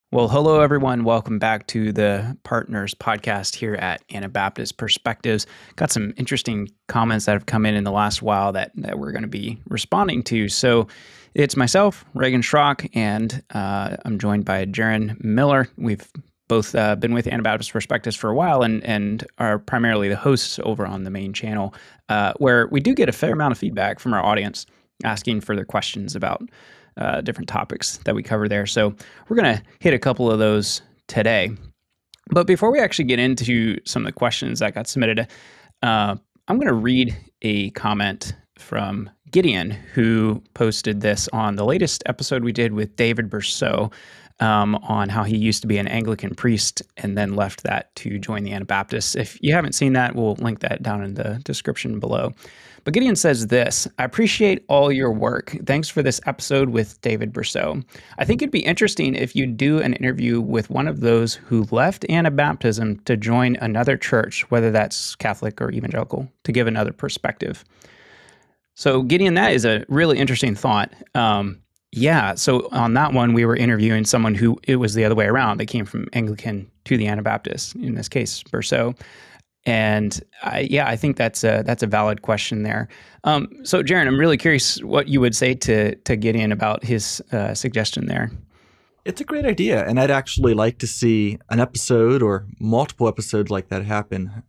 Well, hello, everyone. Welcome back to the Partners podcast here at Anabaptist Perspectives. Got some interesting comments that have come in the last while that we're going to be responding to. So it's myself, Reagan Schrock, and I'm joined by Jaron Miller. We've both been with Anabaptist Perspectives for a while and are primarily the hosts over on the main channel, where we do get a fair amount of feedback from our audience asking further questions about different topics that we cover there. So we're going to hit a couple of those today. But before we actually get into some of the questions that got submitted, I'm going to read a comment from Gideon, who posted this on the latest episode we did with David Berceau on how he used to be an Anglican priest and then left that to join the Anabaptists. If you haven't seen that, we'll link that down in the description below. But Gideon says this: I appreciate all your work. Thanks for this episode with David Berceau. I think it'd be interesting if you do an interview with one of those who left Anabaptism to join another church, whether that's Catholic or evangelical, to give another perspective. So Gideon, that is a really interesting thought. So on that one, we were interviewing someone who it was the other way around. They came from Anglican to the Anabaptist, in this case, Berceau. And I think that's a valid question there. So Jaron, I'm really curious what you would say to Gideon about his suggestion there. It's a great idea, and I'd actually like to see an episode or multiple episodes like that happen.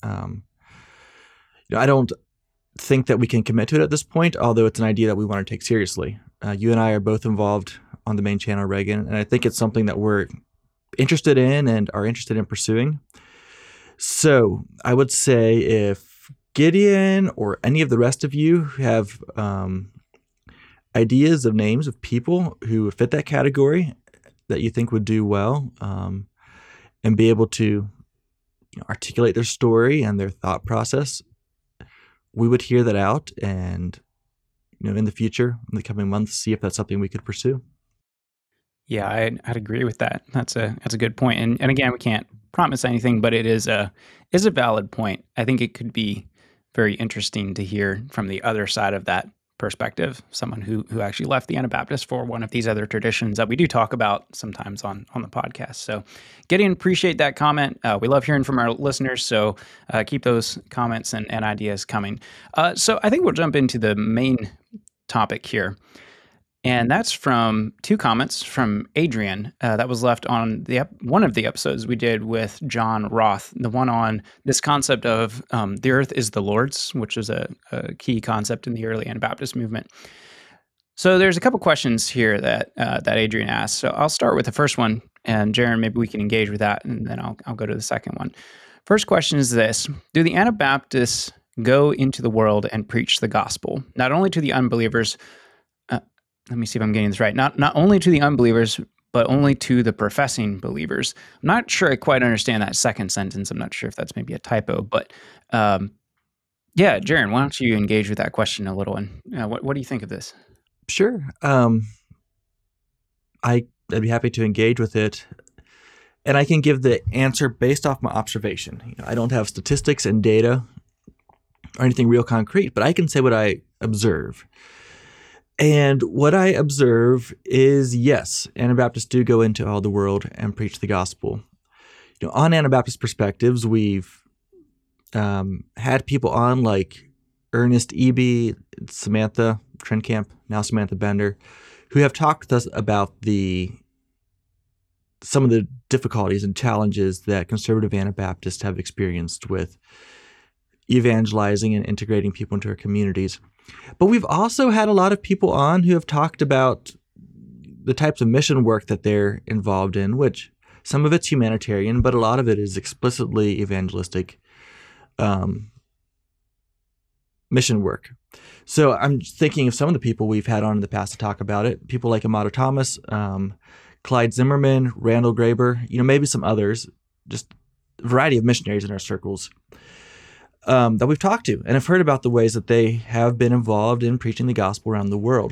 I don't think that we can commit to it at this point, although it's an idea that we want to take seriously. You and I are both involved on the main channel, Reagan, and I think it's something that we're interested in and are interested in pursuing. So I would say if Gideon or any of the rest of you have ideas of names of people who fit that category that you think would do well and be able to articulate their story and their thought process, we would hear that out and in the future, in the coming months, see if that's something we could pursue. Yeah, I'd agree with that. That's a good point. And again, we can't promise anything, but it is a valid point. I think it could be very interesting to hear from the other side of that perspective, someone who actually left the Anabaptist for one of these other traditions that we do talk about sometimes on the podcast. So Gideon, appreciate that comment. We love hearing from our listeners, so keep those comments and ideas coming. So I think we'll jump into the main topic here. And that's from two comments from Adrian that was left on one of the episodes we did with John Roth, the one on this concept of the earth is the Lord's, which is a key concept in the early Anabaptist movement. So there's a couple questions here that Adrian asked. So I'll start with the first one, and Jaron, maybe we can engage with that, and then I'll go to the second one. First question is this: do the Anabaptists go into the world and preach the gospel, not only to the unbelievers? Let me see if I'm getting this right. Not only to the unbelievers, but only to the professing believers. I'm not sure I quite understand that second sentence. I'm not sure if that's maybe a typo, but Jaron, why don't you engage with that question a little? And what do you think of this? Sure. I'd be happy to engage with it. And I can give the answer based off my observation. I don't have statistics and data or anything real concrete, but I can say what I observe. And what I observe is, yes, Anabaptists do go into all the world and preach the gospel. On Anabaptist Perspectives, we've had people on like Ernest Eby, Samantha Trenkamp, now Samantha Bender, who have talked with us about some of the difficulties and challenges that conservative Anabaptists have experienced with evangelizing and integrating people into our communities. But we've also had a lot of people on who have talked about the types of mission work that they're involved in, which some of it's humanitarian, but a lot of it is explicitly evangelistic mission work. So I'm thinking of some of the people we've had on in the past to talk about it, people like Amato Thomas, Clyde Zimmerman, Randall Graber, maybe some others, just a variety of missionaries in our circles that we've talked to and have heard about the ways that they have been involved in preaching the gospel around the world.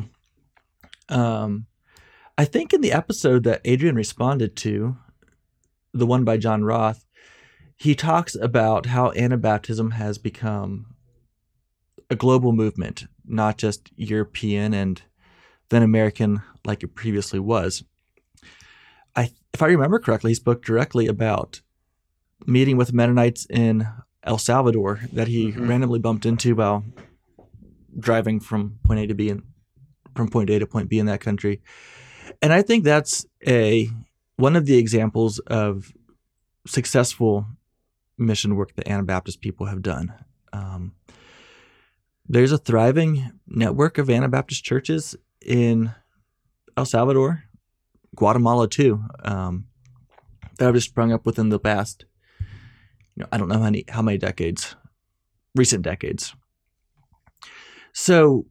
I think in the episode that Adrian responded to, the one by John Roth, he talks about how Anabaptism has become a global movement, not just European and then American like it previously was. if I remember correctly, he spoke directly about meeting with Mennonites in El Salvador that he randomly bumped into while driving from point A to B and from point A to point B in that country. And I think that's one of the examples of successful mission work that Anabaptist people have done. There's a thriving network of Anabaptist churches in El Salvador, Guatemala too, that have just sprung up within the past, I don't know how many decades, recent decades. So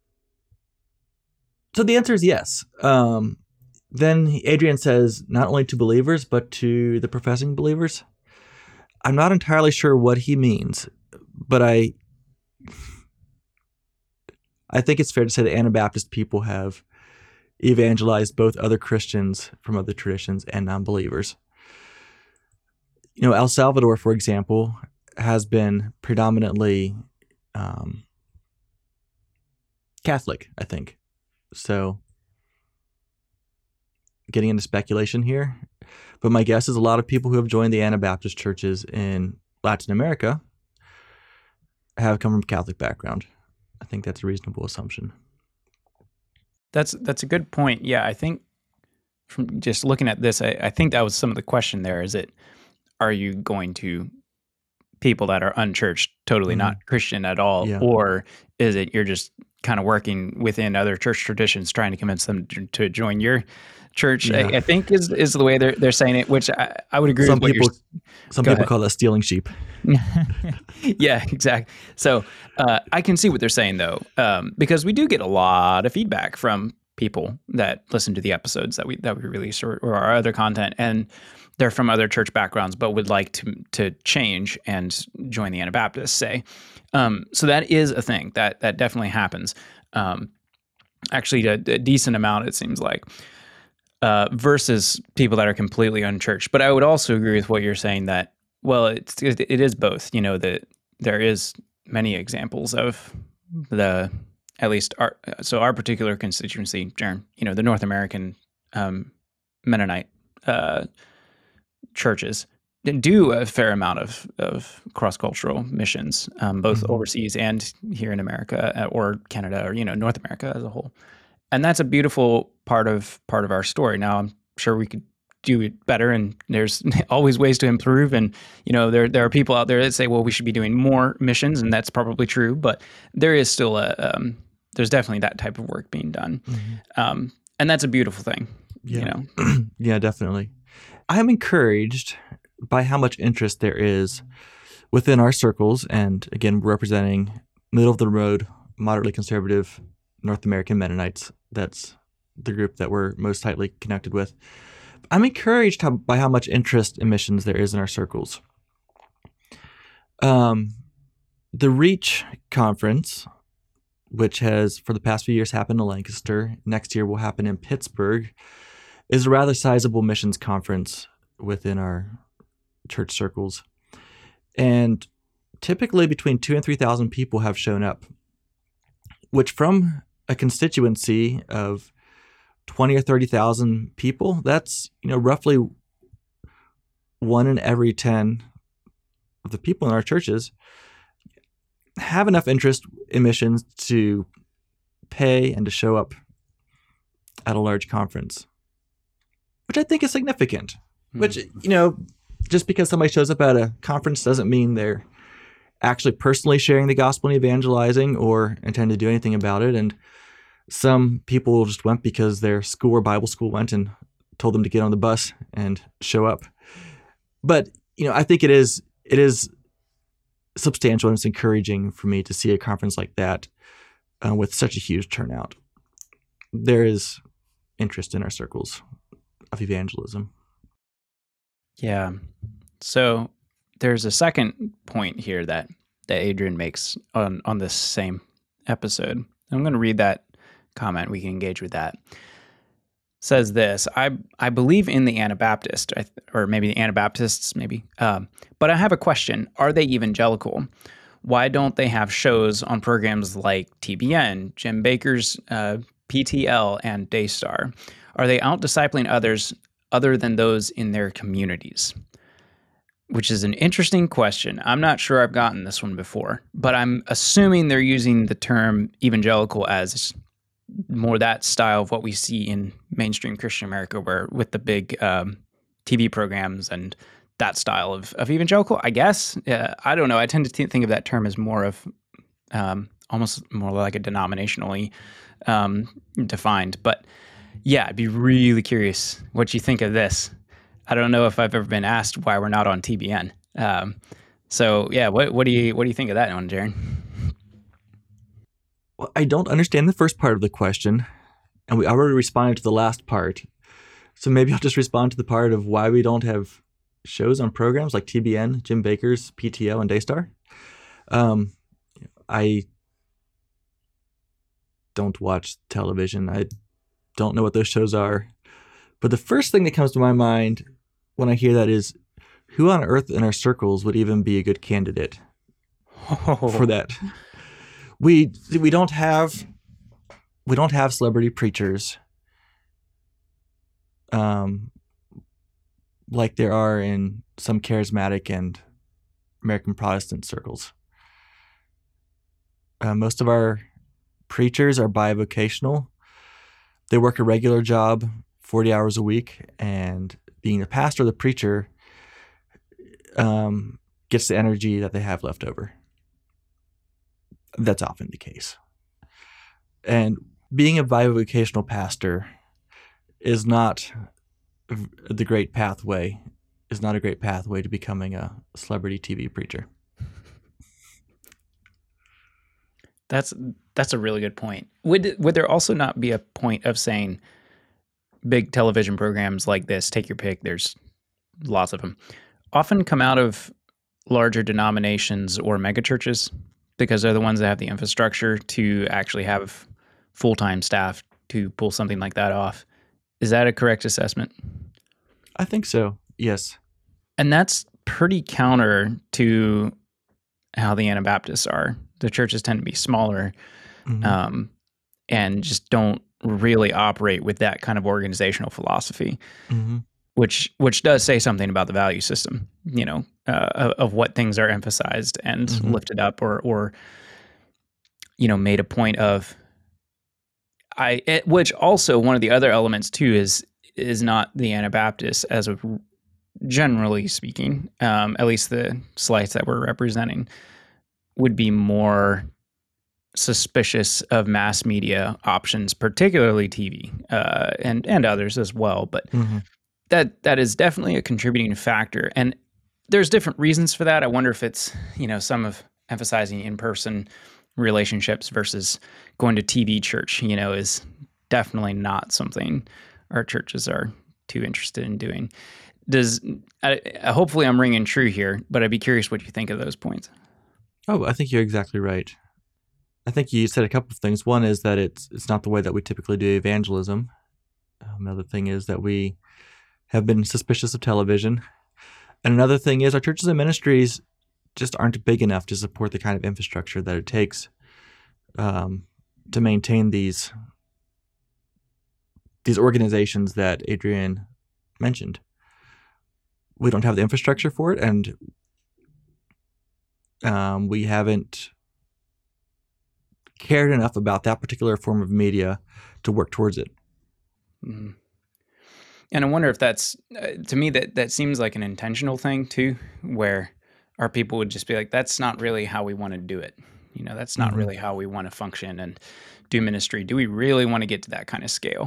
the answer is yes. Then Adrian says, not only to believers, but to the professing believers. I'm not entirely sure what he means, but I think it's fair to say that Anabaptist people have evangelized both other Christians from other traditions and non-believers. El Salvador, for example, has been predominantly Catholic, I think. So, getting into speculation here, but my guess is a lot of people who have joined the Anabaptist churches in Latin America have come from Catholic background. I think that's a reasonable assumption. That's a good point. Yeah, I think from just looking at this, I think that was some of the question there. Is it, are you going to people that are unchurched, totally not Christian at all, or is it you're just kind of working within other church traditions, trying to convince them to join your church? Yeah. I think is the way they're saying it, which I would agree with. Some people call that stealing sheep. Yeah, exactly. So I can see what they're saying though, because we do get a lot of feedback from people that listen to the episodes that we release or our other content, and they're from other church backgrounds, but would like to change and join the Anabaptists, say. So that is a thing that definitely happens. Actually, a decent amount, it seems like, versus people that are completely unchurched. But I would also agree with what you're saying that, well, it is both. That there is many examples of at least our particular constituency, Jern, the North American Mennonite churches do a fair amount of cross-cultural missions, both overseas and here in America or Canada or North America as a whole. And that's a beautiful part of our story. Now, I'm sure we could do it better, and there's always ways to improve. And there are people out there that say, well, we should be doing more missions, and that's probably true. But there is still there's definitely that type of work being done, and that's a beautiful thing. Yeah. Yeah, definitely. I'm encouraged by how much interest there is within our circles, and again, representing middle of the road, moderately conservative North American Mennonites. That's the group that we're most tightly connected with. I'm encouraged by how much interest in missions there is in our circles. The REACH conference, which has for the past few years happened in Lancaster, next year will happen in Pittsburgh, is a rather sizable missions conference within our church circles. And typically between 2,000 and 3,000 people have shown up, which from a constituency of 20 or 30,000 people, that's roughly 1 in every 10 of the people in our churches have enough interest in missions to pay and to show up at a large conference, which I think is significant. Which, just because somebody shows up at a conference doesn't mean they're actually personally sharing the gospel and evangelizing or intend to do anything about it. And some people just went because their school or Bible school went and told them to get on the bus and show up. But, I think it is substantial, and it's encouraging for me to see a conference like that with such a huge turnout. There is interest in our circles of evangelism. Yeah. So there's a second point here that Adrian makes on this same episode. I'm going to read that comment. We can engage with that. It says this: I believe in the Anabaptist, or maybe the Anabaptists, maybe. But I have a question. Are they evangelical? Why don't they have shows on programs like TBN, Jim Bakker's PTL, and Daystar? Are they out discipling others other than those in their communities? Which is an interesting question. I'm not sure I've gotten this one before, but I'm assuming they're using the term evangelical as more that style of what we see in mainstream Christian America, where with the big TV programs and that style of evangelical, I guess. I don't know. I tend to think of that term as more of almost more like a denominationally defined. But yeah, I'd be really curious what you think of this. I don't know if I've ever been asked why we're not on TBN. So yeah, what do you think of that one, Jaron? Well, I don't understand the first part of the question, and we already responded to the last part. So maybe I'll just respond to the part of why we don't have shows on programs like TBN, Jim Bakker's, PTO, and Daystar. I don't watch television. I don't know what those shows are. But the first thing that comes to my mind when I hear that is, who on earth in our circles would even be a good candidate for that? We don't have celebrity preachers like there are in some charismatic and American Protestant circles. Most of our preachers are bivocational. They work a regular job, 40 hours a week, and being the pastor or the preacher gets the energy that they have left over. That's often the case. And being a bivocational pastor is not a great pathway to becoming a celebrity TV preacher. That's a really good point. Would there also not be a point of saying big television programs like this, take your pick, there's lots of them, often come out of larger denominations or megachurches because they're the ones that have the infrastructure to actually have full-time staff to pull something like that off. Is that a correct assessment? I think so, yes. And that's pretty counter to how the Anabaptists are. The churches tend to be smaller, and just don't really operate with that kind of organizational philosophy, which does say something about the value system, of what things are emphasized and lifted up or made a point of. Which also one of the other elements too is not the Anabaptists as a generally speaking, at least the slice that we're representing, would be more suspicious of mass media options, particularly TV, and others as well. But that is definitely a contributing factor. And there's different reasons for that. I wonder if it's, some of emphasizing in-person relationships versus going to TV church, is definitely not something our churches are too interested in doing. Hopefully I'm ringing true here, but I'd be curious what you think of those points. Oh, I think you're exactly right. I think you said a couple of things. One is that it's not the way that we typically do evangelism. Another thing is that we have been suspicious of television. And another thing is our churches and ministries just aren't big enough to support the kind of infrastructure that it takes to maintain these organizations that Adrian mentioned. We don't have the infrastructure for it, and we haven't cared enough about that particular form of media to work towards it. And I wonder if that's, to me, that seems like an intentional thing too, where our people would just be like, that's not really how we want to do it. That's not really how we want to function and do ministry. Do we really want to get to that kind of scale?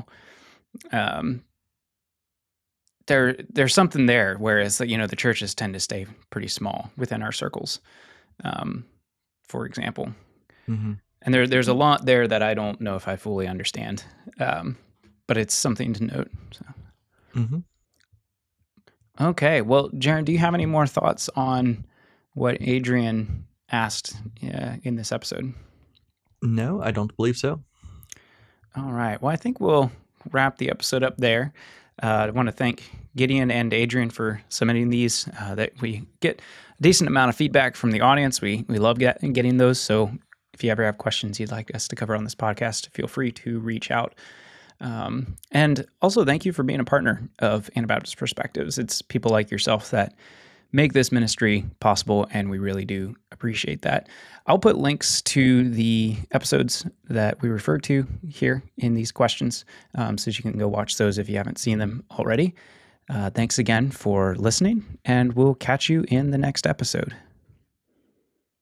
There's something there, whereas the churches tend to stay pretty small within our circles, for example. And there's a lot there that I don't know if I fully understand, but it's something to note. So. Okay, well, Jaron, do you have any more thoughts on what Adrian asked in this episode? No, I don't believe so. All right. Well, I think we'll wrap the episode up there. I want to thank Gideon and Adrian for submitting these. That we get a decent amount of feedback from the audience. We love getting those. So if you ever have questions you'd like us to cover on this podcast, feel free to reach out. And also, thank you for being a partner of Anabaptist Perspectives. It's people like yourself that make this ministry possible, and we really do appreciate that. I'll put links to the episodes that we referred to here in these questions, so that you can go watch those if you haven't seen them already. Thanks again for listening, and we'll catch you in the next episode.